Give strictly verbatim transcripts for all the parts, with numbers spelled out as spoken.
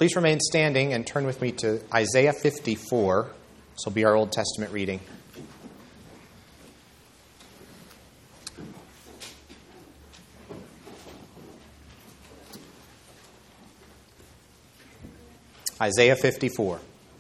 Please remain standing and turn with me to Isaiah fifty-four. This will be our Old Testament reading. Isaiah fifty-four.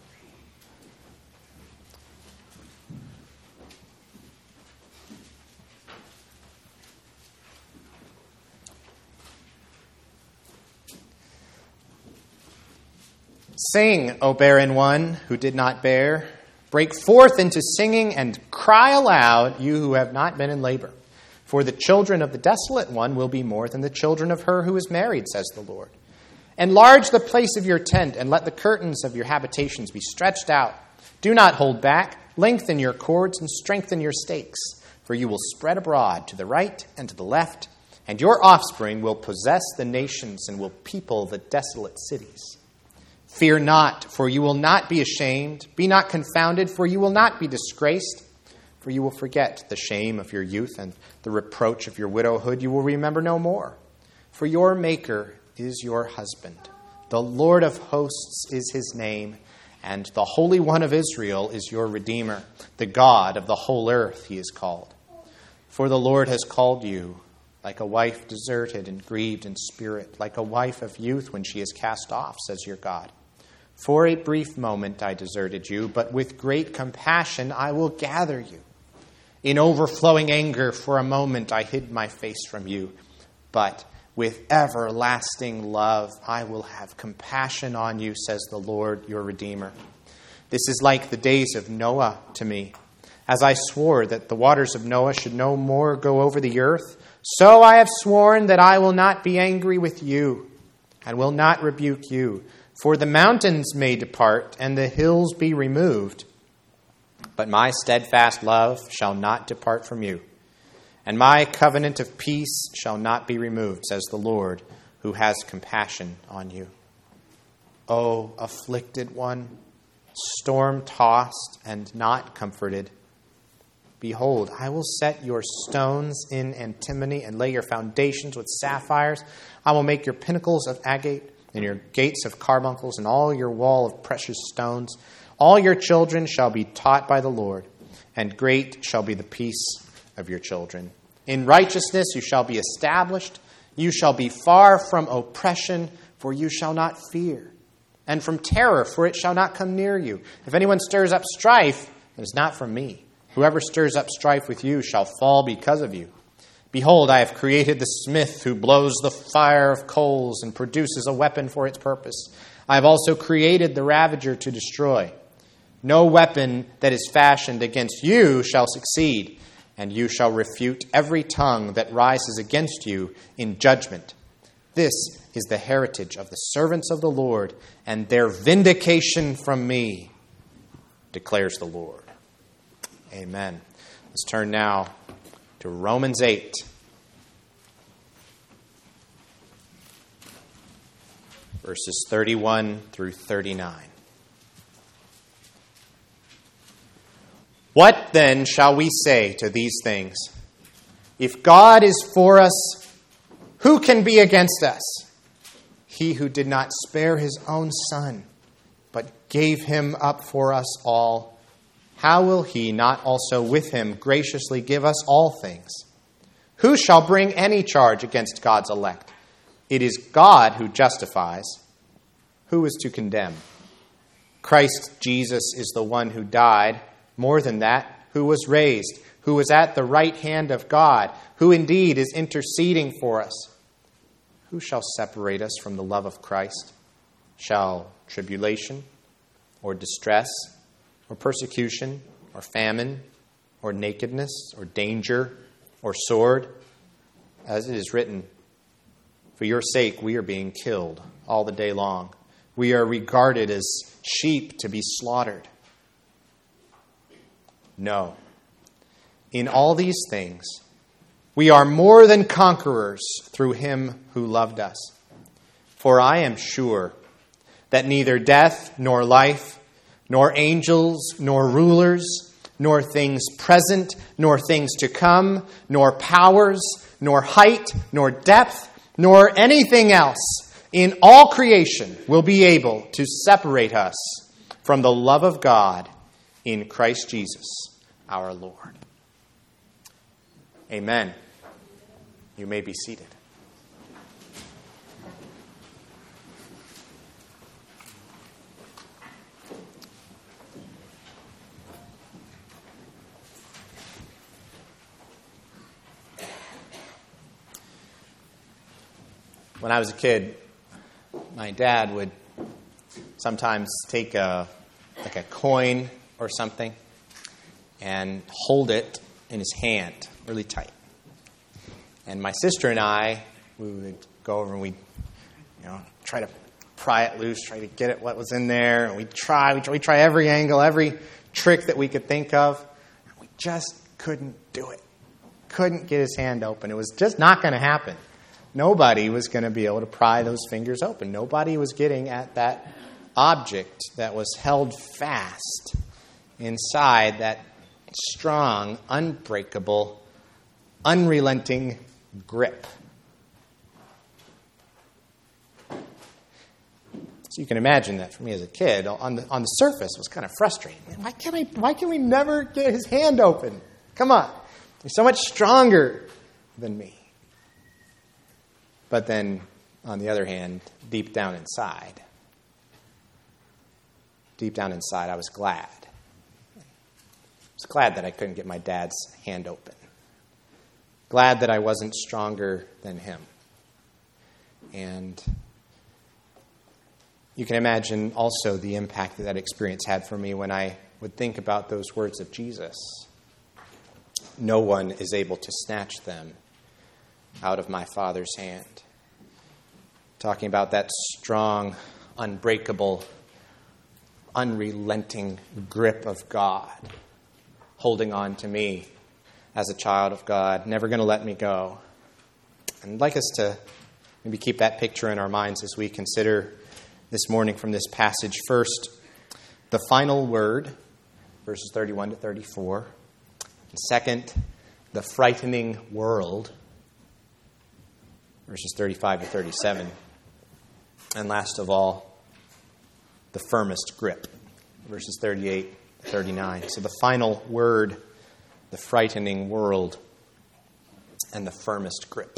Sing, O barren one who did not bear. Break forth into singing and cry aloud, you who have not been in labor. For the children of the desolate one will be more than the children of her who is married, says the Lord. Enlarge the place of your tent, and let the curtains of your habitations be stretched out. Do not hold back. Lengthen your cords and strengthen your stakes, for you will spread abroad to the right and to the left, and your offspring will possess the nations and will people the desolate cities. Fear not, for you will not be ashamed. Be not confounded, for you will not be disgraced. For you will forget the shame of your youth, and the reproach of your widowhood you will remember no more. For your Maker is your husband. The Lord of hosts is his name, and the Holy One of Israel is your Redeemer. The God of the whole earth he is called. For the Lord has called you like a wife deserted and grieved in spirit, like a wife of youth when she is cast off, says your God. For a brief moment I deserted you, but with great compassion I will gather you. In overflowing anger for a moment I hid my face from you, but with everlasting love I will have compassion on you, says the Lord your Redeemer. This is like the days of Noah to me. As I swore that the waters of Noah should no more go over the earth, so I have sworn that I will not be angry with you and will not rebuke you. For the mountains may depart and the hills be removed, but my steadfast love shall not depart from you, and my covenant of peace shall not be removed, says the Lord, who has compassion on you. O afflicted one, storm-tossed and not comforted, behold, I will set your stones in antimony and lay your foundations with sapphires. I will make your pinnacles of agate and your gates of carbuncles, and all your wall of precious stones. All your children shall be taught by the Lord, and great shall be the peace of your children. In righteousness you shall be established. You shall be far from oppression, for you shall not fear. And from terror, for it shall not come near you. If anyone stirs up strife, it is not from me. Whoever stirs up strife with you shall fall because of you. Behold, I have created the smith who blows the fire of coals and produces a weapon for its purpose. I have also created the ravager to destroy. No weapon that is fashioned against you shall succeed, and you shall refute every tongue that rises against you in judgment. This is the heritage of the servants of the Lord, and their vindication from me, declares the Lord. Amen. Let's turn now to Romans eight. Verses thirty-one through thirty-nine. What then shall we say to these things? If God is for us, who can be against us? He who did not spare his own son, but gave him up for us all, how will he not also with him graciously give us all things? Who shall bring any charge against God's elect? It is God who justifies. Who is to condemn? Christ Jesus is the one who died. More than that, who was raised, who was at the right hand of God, who indeed is interceding for us. Who shall separate us from the love of Christ? Shall tribulation, or distress, or persecution, or famine, or nakedness, or danger, or sword? As it is written, for your sake we are being killed all the day long. We are regarded as sheep to be slaughtered. No. In all these things, we are more than conquerors through him who loved us. For I am sure that neither death nor life, nor angels, nor rulers, nor things present, nor things to come, nor powers, nor height, nor depth, nor anything else in all creation will be able to separate us from the love of God in Christ Jesus our Lord. Amen. You may be seated. When I was a kid, my dad would sometimes take a like a coin or something and hold it in his hand really tight. And my sister and I, we would go over and we'd, you know, try to pry it loose, try to get it what was in there. And we'd try, we'd try, we'd try every angle, every trick that we could think of. And we just couldn't do it. Couldn't get his hand open. It was just not going to happen. Nobody was going to be able to pry those fingers open. Nobody was getting at that object that was held fast inside that strong, unbreakable, unrelenting grip. So you can imagine that for me as a kid, on the on the surface, it was kind of frustrating. Man, why can't I? Why can we never get his hand open? Come on, he's so much stronger than me. But then, on the other hand, deep down inside, deep down inside, I was glad. I was glad that I couldn't get my dad's hand open. Glad that I wasn't stronger than him. And you can imagine also the impact that that experience had for me when I would think about those words of Jesus. No one is able to snatch them out of my Father's hand. Talking about that strong, unbreakable, unrelenting grip of God holding on to me as a child of God, never going to let me go. And I'd like us to maybe keep that picture in our minds as we consider this morning from this passage. First, the final word, verses thirty-one to thirty-four. And second, the frightening world, verses thirty-five to thirty-seven. And last of all, the firmest grip, verses thirty-eight to thirty-nine. So the final word, the frightening world, and the firmest grip.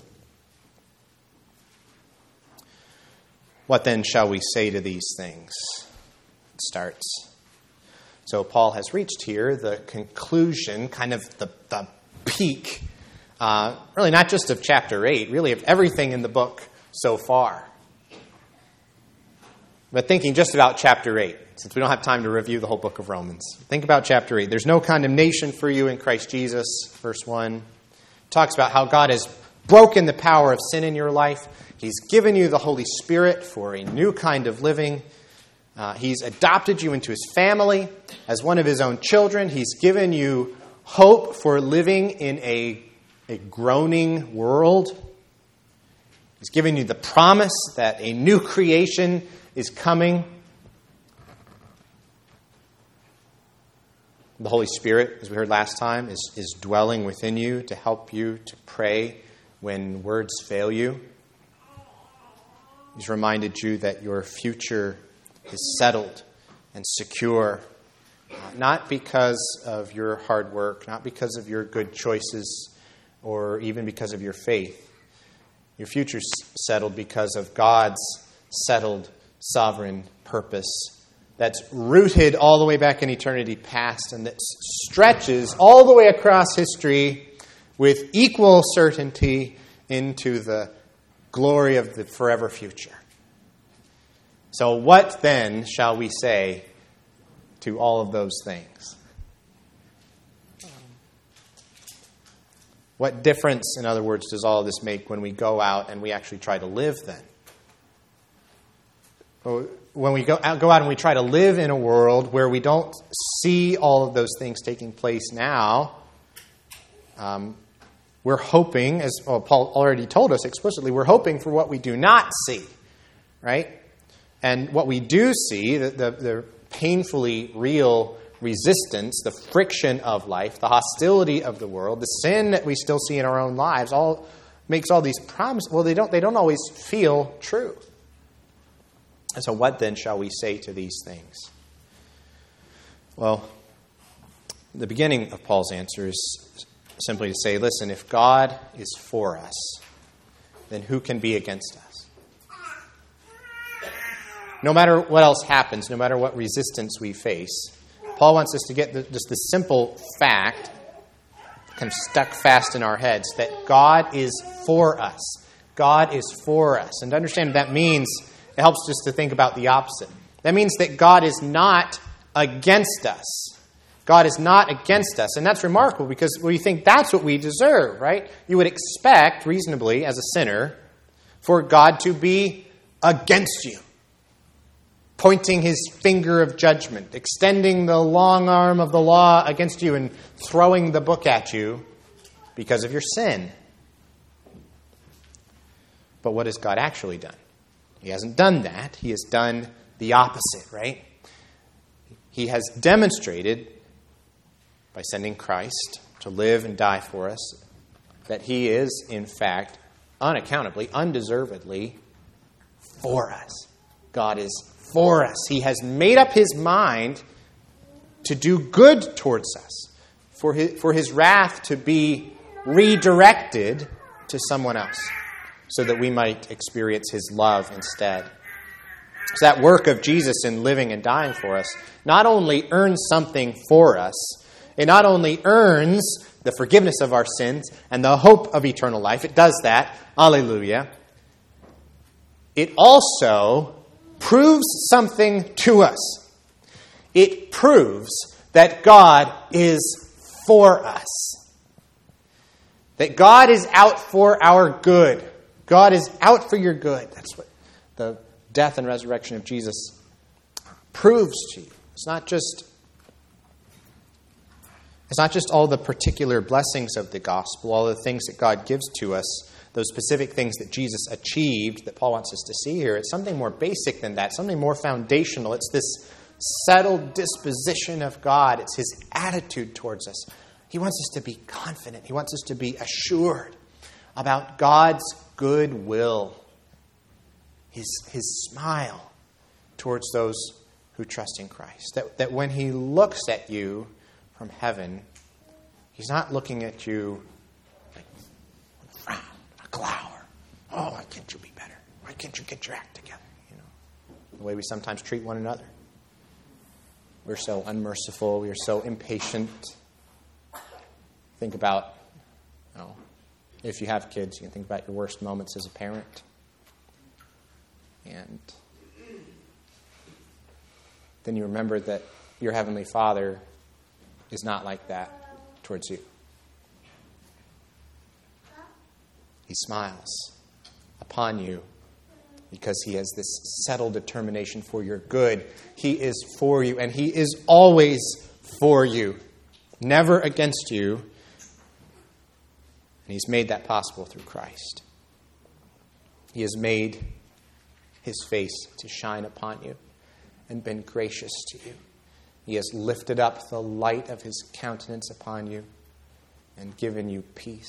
What then shall we say to these things? It starts. So Paul has reached here the conclusion, kind of the, the peak, uh, really not just of chapter eight, really of everything in the book so far. But thinking just about chapter eight, since we don't have time to review the whole book of Romans. Think about chapter eight. There's no condemnation for you in Christ Jesus, verse one. It talks about how God has broken the power of sin in your life. He's given you the Holy Spirit for a new kind of living. Uh, he's adopted you into His family as one of His own children. He's given you hope for living in a, a groaning world. He's given you the promise that a new creation is coming. The Holy Spirit, as we heard last time, is, is dwelling within you to help you to pray when words fail you. He's reminded you that your future is settled and secure, not because of your hard work, not because of your good choices, or even because of your faith. Your future's settled because of God's settled sovereign purpose that's rooted all the way back in eternity past and that stretches all the way across history with equal certainty into the glory of the forever future. So what then shall we say to all of those things? What difference, in other words, does all of this make when we go out and we actually try to live then? When we go out, go out and we try to live in a world where we don't see all of those things taking place now, um, we're hoping, as well, Paul already told us explicitly, we're hoping for what we do not see, right? And what we do see, the, the, the painfully real resistance, the friction of life, the hostility of the world, the sin that we still see in our own lives, all makes all these promises. Well, they don't. They don't always feel true. And so what then shall we say to these things? Well, the beginning of Paul's answer is simply to say, listen, if God is for us, then who can be against us? No matter what else happens, no matter what resistance we face, Paul wants us to get the, just the simple fact, kind of stuck fast in our heads, that God is for us. God is for us. And to understand what that means, it helps just to think about the opposite. That means that God is not against us. God is not against us. And that's remarkable because we think that's what we deserve, right? You would expect, reasonably, as a sinner, for God to be against you, pointing his finger of judgment, extending the long arm of the law against you and throwing the book at you because of your sin. But what has God actually done? He hasn't done that. He has done the opposite, right? He has demonstrated by sending Christ to live and die for us that he is, in fact, unaccountably, undeservedly for us. God is for us. He has made up his mind to do good towards us, for his, for his wrath to be redirected to someone else, so that we might experience his love instead. So that work of Jesus in living and dying for us not only earns something for us, it not only earns the forgiveness of our sins and the hope of eternal life. It does that. Alleluia. It also proves something to us. It proves that God is for us. That God is out for our good. God is out for your good. That's what the death and resurrection of Jesus proves to you. It's not just It's not just all the particular blessings of the gospel, all the things that God gives to us, those specific things that Jesus achieved that Paul wants us to see here. It's something more basic than that, something more foundational. It's this settled disposition of God. It's his attitude towards us. He wants us to be confident. He wants us to be assured about God's good will, his, his smile towards those who trust in Christ. That, that when he looks at you from heaven, he's not looking at you like with a frown, a glower. Oh, why can't you be better? Why can't you get your act together? You know, the way we sometimes treat one another. We're so unmerciful. We are so impatient. Think about, you know, if you have kids, you can think about your worst moments as a parent. And then you remember that your Heavenly Father is not like that towards you. He smiles upon you because he has this settled determination for your good. He is for you, and he is always for you, never against you. And he's made that possible through Christ. He has made his face to shine upon you and been gracious to you. He has lifted up the light of his countenance upon you and given you peace.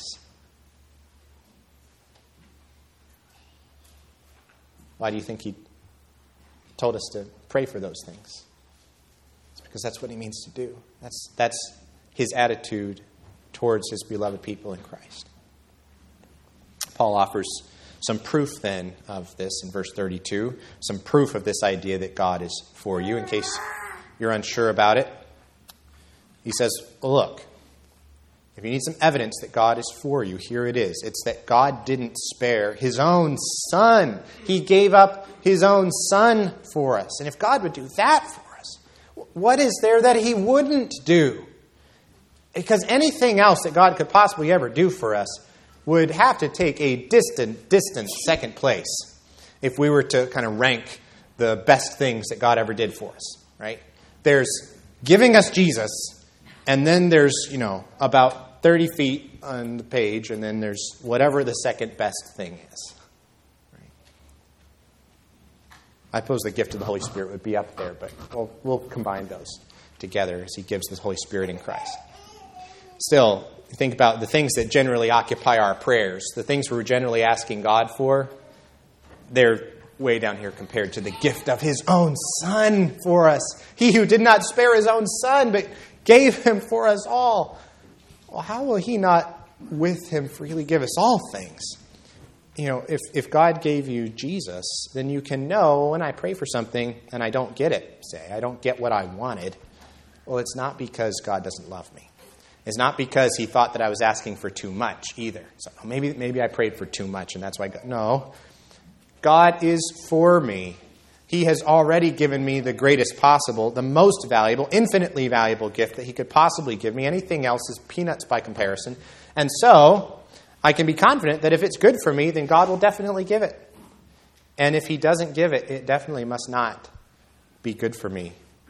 Why do you think he told us to pray for those things? It's because that's what he means to do. That's, that's his attitude towards his beloved people in Christ. Paul offers some proof then of this in verse thirty-two, some proof of this idea that God is for you in case you're unsure about it. He says, well, look, if you need some evidence that God is for you, here it is. It's that God didn't spare his own son. He gave up his own son for us. And if God would do that for us, what is there that he wouldn't do? Because anything else that God could possibly ever do for us would have to take a distant, distant second place if we were to kind of rank the best things that God ever did for us, right? There's giving us Jesus, and then there's, you know, about thirty feet on the page, and then there's whatever the second best thing is. Right? I suppose the gift of the Holy Spirit would be up there, but we'll, we'll combine those together as he gives the Holy Spirit in Christ. Still, think about the things that generally occupy our prayers, the things we're generally asking God for. They're way down here compared to the gift of his own Son for us. He who did not spare his own Son, but gave him for us all. Well, how will he not with him freely give us all things? You know, if, if God gave you Jesus, then you can know when I pray for something and I don't get it, say, I don't get what I wanted. Well, it's not because God doesn't love me. It's not because he thought that I was asking for too much either. So maybe maybe I prayed for too much and that's why God... No. God is for me. He has already given me the greatest possible, the most valuable, infinitely valuable gift that he could possibly give me. Anything else is peanuts by comparison. And so I can be confident that if it's good for me, then God will definitely give it. And if he doesn't give it, it definitely must not be good for me.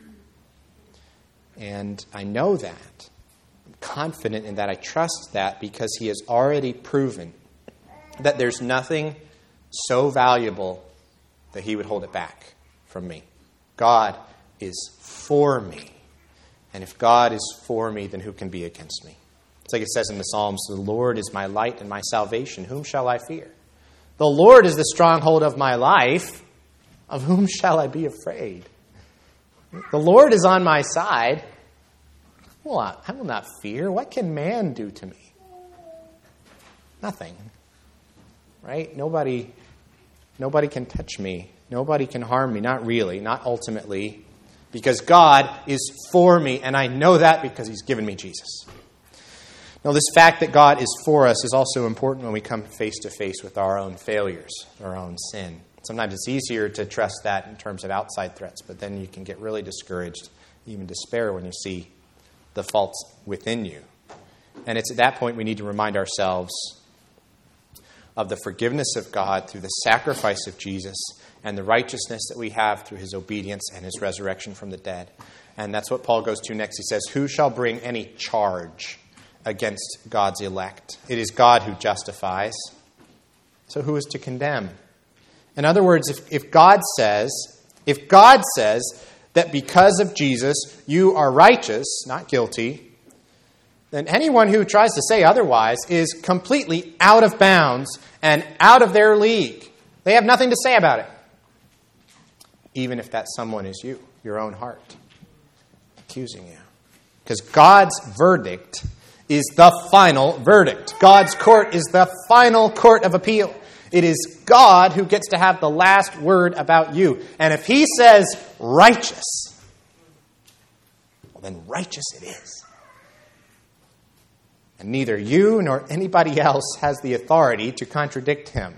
And I know that. I'm confident in that. I trust that because he has already proven that there's nothing so valuable that he would hold it back from me. God is for me. And if God is for me, then who can be against me? It's like it says in the Psalms, the Lord is my light and my salvation. Whom shall I fear? The Lord is the stronghold of my life. Of whom shall I be afraid? The Lord is on my side. Well, I will not fear. What can man do to me? Nothing. Right? Nobody, nobody can touch me. Nobody can harm me. Not really. Not ultimately. Because God is for me. And I know that because he's given me Jesus. Now, this fact that God is for us is also important when we come face to face with our own failures, our own sin. Sometimes it's easier to trust that in terms of outside threats, but then you can get really discouraged, even despair when you see the faults within you. And it's at that point we need to remind ourselves of the forgiveness of God through the sacrifice of Jesus and the righteousness that we have through his obedience and his resurrection from the dead. And that's what Paul goes to next. He says, who shall bring any charge against God's elect? It is God who justifies. So who is to condemn? In other words, if, if God says, if God says that because of Jesus you are righteous, not guilty, then anyone who tries to say otherwise is completely out of bounds and out of their league. They have nothing to say about it. Even if that someone is you, your own heart, accusing you. Because God's verdict is the final verdict. God's court is the final court of appeal. It is God who gets to have the last word about you. And if he says righteous, well, then righteous it is. And neither you nor anybody else has the authority to contradict him.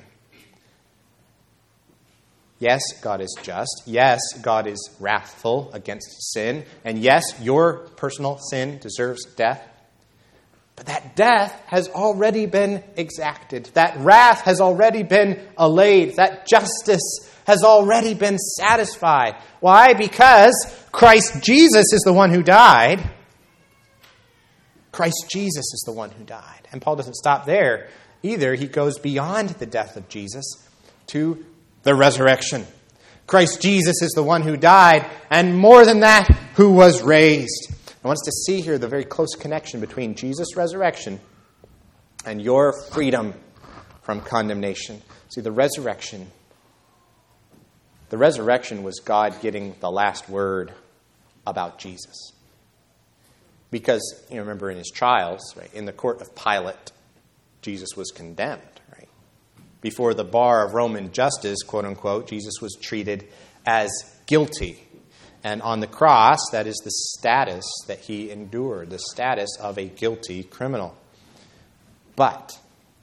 Yes, God is just. Yes, God is wrathful against sin. And yes, your personal sin deserves death. But that death has already been exacted. That wrath has already been allayed. That justice has already been satisfied. Why? Because Christ Jesus is the one who died. Christ Jesus is the one who died. And Paul doesn't stop there either. He goes beyond the death of Jesus to the resurrection. Christ Jesus is the one who died, and more than that, who was raised. I want us to see here the very close connection between Jesus' resurrection and your freedom from condemnation. See, the resurrection, the resurrection was God getting the last word about Jesus. Because, you remember in his trials, right, in the court of Pilate, Jesus was condemned, right? Before the bar of Roman justice, quote unquote, Jesus was treated as guilty. And on the cross, that is the status that he endured, the status of a guilty criminal. But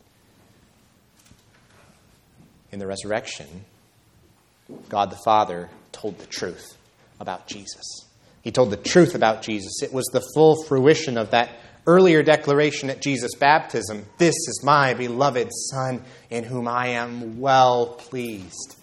in the resurrection, God the Father told the truth about Jesus. He told the truth about Jesus. It was the full fruition of that earlier declaration at Jesus' baptism. This is my beloved Son, in whom I am well pleased.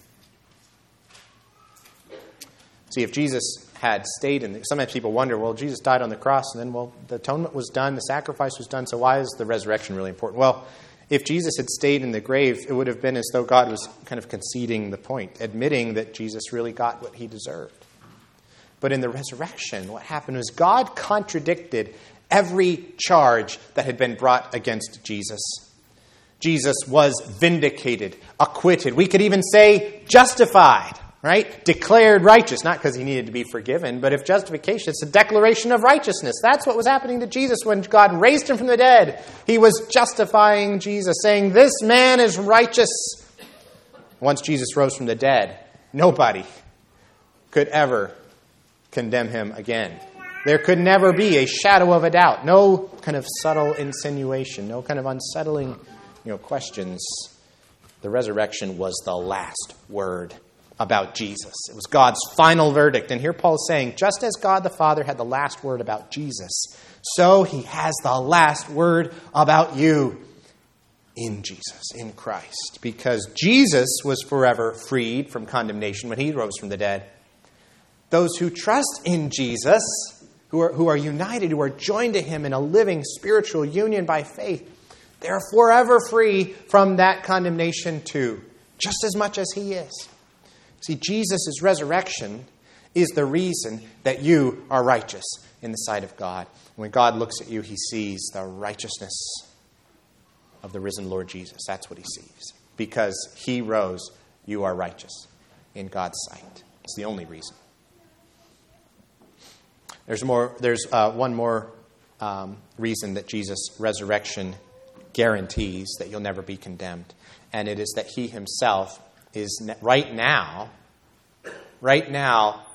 See, if Jesus had stayed in the... Sometimes people wonder, well, Jesus died on the cross, and then, well, the atonement was done, the sacrifice was done, so why is the resurrection really important? Well, if Jesus had stayed in the grave, it would have been as though God was kind of conceding the point, admitting that Jesus really got what he deserved. But in the resurrection, what happened was God contradicted every charge that had been brought against Jesus. Jesus was vindicated, acquitted. We could even say justified, right? Declared righteous, not because he needed to be forgiven, but if justification, it's a declaration of righteousness. That's what was happening to Jesus when God raised him from the dead. He was justifying Jesus, saying, this man is righteous. Once Jesus rose from the dead, nobody could ever condemn him again. There could never be a shadow of a doubt, no kind of subtle insinuation, no kind of unsettling, you know, questions. The resurrection was the last word about Jesus. It was God's final verdict. And here Paul is saying, just as God the Father had the last word about Jesus, so he has the last word about you in Jesus, in Christ. Because Jesus was forever freed from condemnation when he rose from the dead. Those who trust in Jesus, who are, who are united, who are joined to him in a living spiritual union by faith, they are forever free from that condemnation too, just as much as he is. See, Jesus' resurrection is the reason that you are righteous in the sight of God. When God looks at you, he sees the righteousness of the risen Lord Jesus. That's what he sees. Because he rose, you are righteous in God's sight. It's the only reason. There's more. There's uh, one more um, reason that Jesus' resurrection guarantees that you'll never be condemned. And it is that he himself is right now, right now,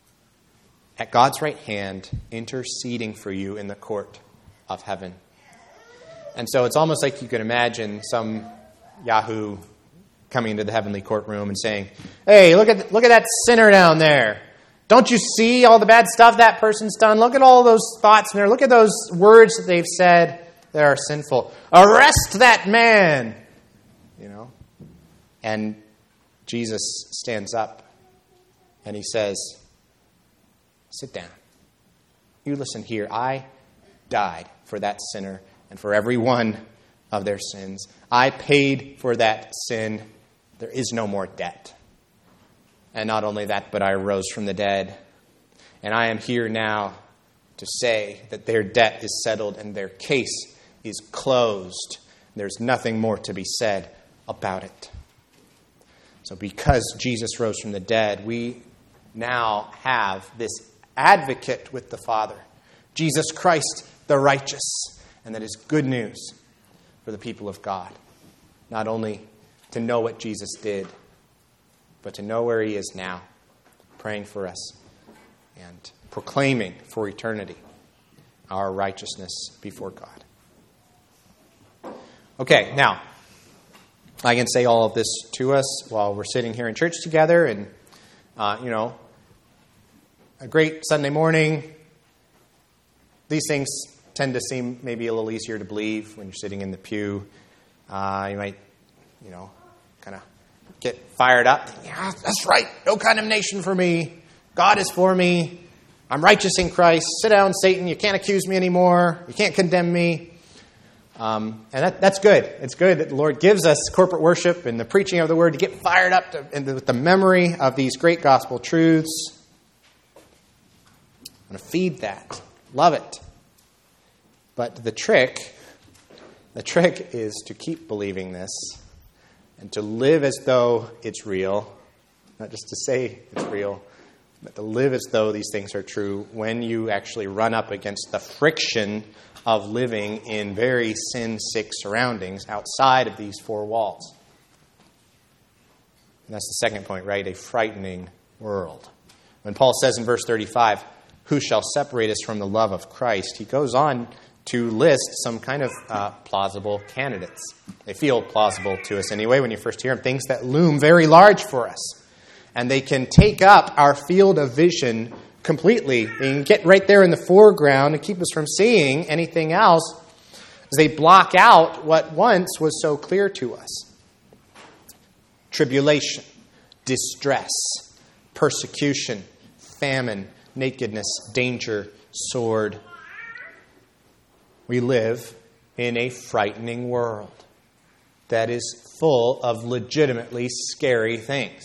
at God's right hand, interceding for you in the court of heaven. And so it's almost like you could imagine some Yahoo coming into the heavenly courtroom and saying, hey, look at look at that sinner down there. Don't you see all the bad stuff that person's done? Look at all those thoughts in there. Look at those words that they've said that are sinful. Arrest that man! You know? And Jesus stands up and he says, sit down. You listen here. I died for that sinner and for every one of their sins. I paid for that sin. There is no more debt. And not only that, but I rose from the dead. And I am here now to say that their debt is settled and their case is closed. There's nothing more to be said about it. So because Jesus rose from the dead, we now have this advocate with the Father, Jesus Christ the righteous. And that is good news for the people of God. Not only to know what Jesus did, but to know where he is now, praying for us and proclaiming for eternity our righteousness before God. Okay, now, I can say all of this to us while we're sitting here in church together and, uh, you know, a great Sunday morning. These things tend to seem maybe a little easier to believe when you're sitting in the pew. Uh, you might, you know, kind of get fired up. Yeah, that's right. No condemnation for me. God is for me. I'm righteous in Christ. Sit down, Satan. You can't accuse me anymore. You can't condemn me. Um, and that, that's good. It's good that the Lord gives us corporate worship and the preaching of the word to get fired up to, and the, with the memory of these great gospel truths. I'm going to feed that. Love it. But the trick, the trick is to keep believing this and to live as though it's real, not just to say it's real, but to live as though these things are true when you actually run up against the friction of living in very sin-sick surroundings outside of these four walls. And that's the second point, right? A frightening world. When Paul says in verse thirty-five, who shall separate us from the love of Christ? He goes on to list some kind of uh, plausible candidates. They feel plausible to us anyway when you first hear them. Things that loom very large for us. And they can take up our field of vision completely. They can get right there in the foreground and keep us from seeing anything else as they block out what once was so clear to us. Tribulation, distress, persecution, famine, nakedness, danger, sword. We live in a frightening world that is full of legitimately scary things.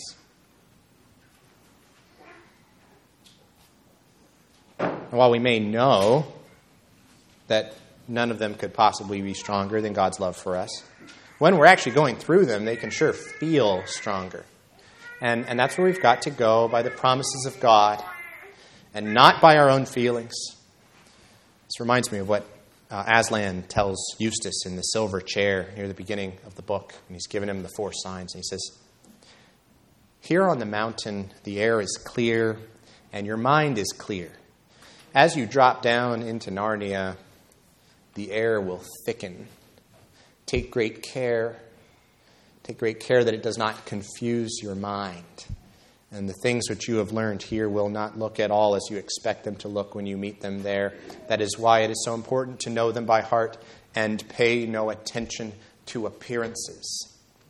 And while we may know that none of them could possibly be stronger than God's love for us, when we're actually going through them, they can sure feel stronger. And, and that's where we've got to go, by the promises of God and not by our own feelings. This reminds me of what uh, Aslan tells Eustace in the silver chair near the beginning of the book. And he's given him the four signs. And he says, "Here on the mountain, the air is clear and your mind is clear. As you drop down into Narnia, the air will thicken. Take great care. Take great care that it does not confuse your mind. And the things which you have learned here will not look at all as you expect them to look when you meet them there. That is why it is so important to know them by heart and pay no attention to appearances."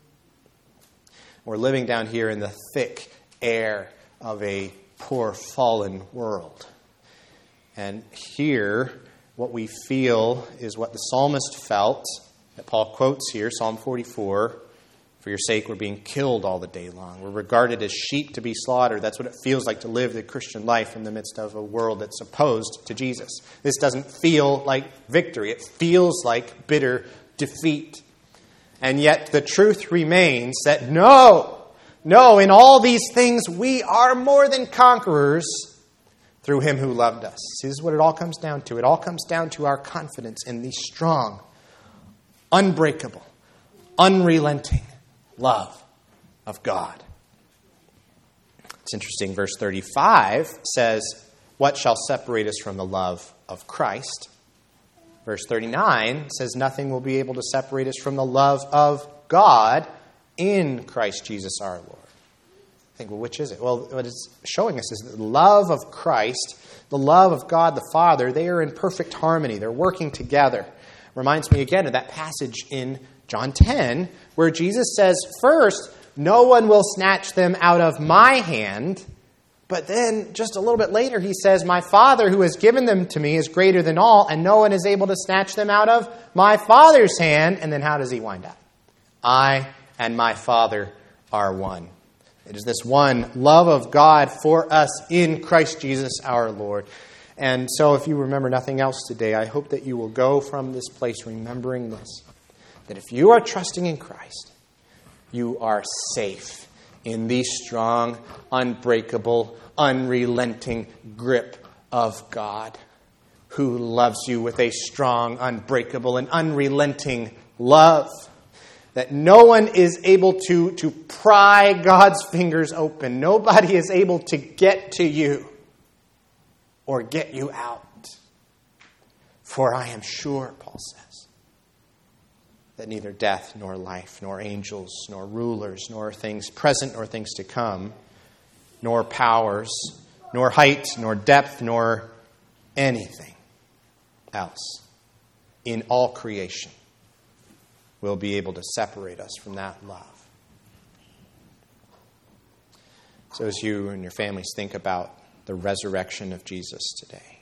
We're living down here in the thick air of a poor, fallen world. And here, what we feel is what the psalmist felt, that Paul quotes here, Psalm forty-four. "For your sake, we're being killed all the day long. We're regarded as sheep to be slaughtered." That's what it feels like to live the Christian life in the midst of a world that's opposed to Jesus. This doesn't feel like victory. It feels like bitter defeat. And yet the truth remains that no, no, in all these things we are more than conquerors through him who loved us. See, this is what it all comes down to. It all comes down to our confidence in the strong, unbreakable, unrelenting love of God. It's interesting, verse thirty-five says, "What shall separate us from the love of Christ?" Verse thirty-nine says, "Nothing will be able to separate us from the love of God in Christ Jesus our Lord." I think, well, which is it? Well, what it's showing us is that the love of Christ, the love of God the Father, they are in perfect harmony. They're working together. Reminds me again of that passage in John ten, where Jesus says, first, "No one will snatch them out of my hand." But then, just a little bit later, he says, "My Father who has given them to me is greater than all, and no one is able to snatch them out of my Father's hand." And then how does he wind up? "I and my Father are one." It is this one love of God for us in Christ Jesus our Lord. And so if you remember nothing else today, I hope that you will go from this place remembering this, that if you are trusting in Christ, you are safe in the strong, unbreakable, unrelenting grip of God, who loves you with a strong, unbreakable, and unrelenting love. That no one is able to, to pry God's fingers open. Nobody is able to get to you or get you out. For I am sure, Paul says, that neither death nor life, nor angels, nor rulers, nor things present nor things to come, nor powers, nor height, nor depth, nor anything else in all creation will be able to separate us from that love. So as you and your families think about the resurrection of Jesus today,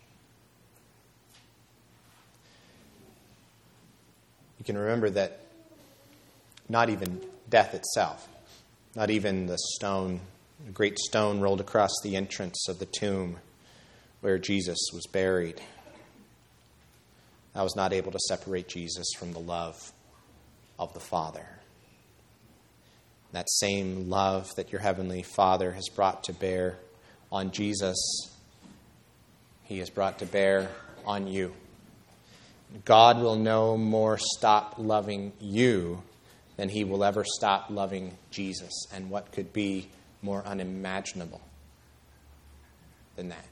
you can remember that not even death itself, not even the stone, the great stone rolled across the entrance of the tomb where Jesus was buried, that was not able to separate Jesus from the love of the Father. That same love that your heavenly Father has brought to bear on Jesus, he has brought to bear on you. God will no more stop loving you than he will ever stop loving Jesus. And what could be more unimaginable than that?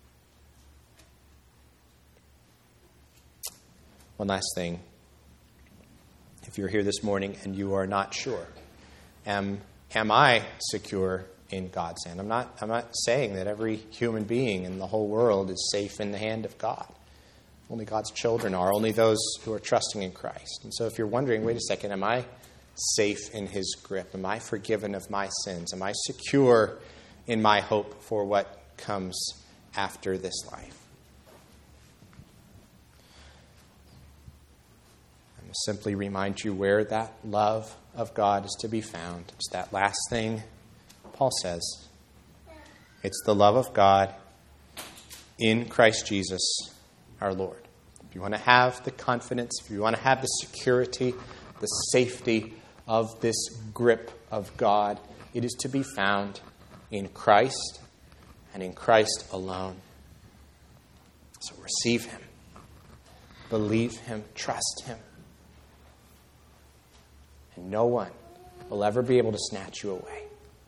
One last thing. If you're here this morning and you are not sure, am, am I secure in God's hand? I'm not, I'm not saying that every human being in the whole world is safe in the hand of God. Only God's children are, only those who are trusting in Christ. And so if you're wondering, wait a second, am I safe in his grip? Am I forgiven of my sins? Am I secure in my hope for what comes after this life? I'm going to simply remind you where that love of God is to be found. It's that last thing Paul says. It's the love of God in Christ Jesus our Lord. If you want to have the confidence, if you want to have the security the safety of this grip of God. It is to be found in Christ and in Christ alone. So receive him, believe him, trust him. And no one will ever be able to snatch you away.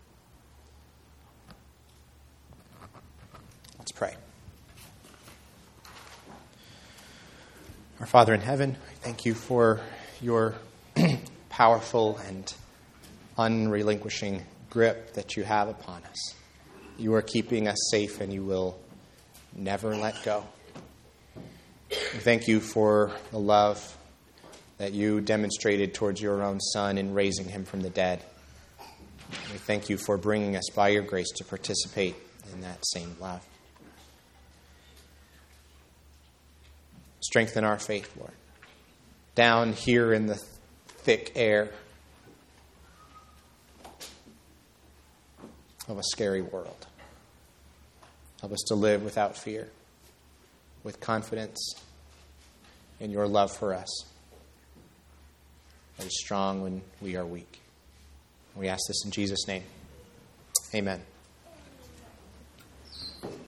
Let's pray. Our Father in heaven, I thank you for your powerful and unrelinquishing grip that you have upon us. You are keeping us safe and you will never let go. We thank you for the love that you demonstrated towards your own Son in raising him from the dead. We thank you for bringing us by your grace to participate in that same love. Strengthen our faith, Lord. Down here in the thick air of a scary world. Help us to live without fear, with confidence in your love for us that is strong when we are weak. We ask this in Jesus' name. Amen.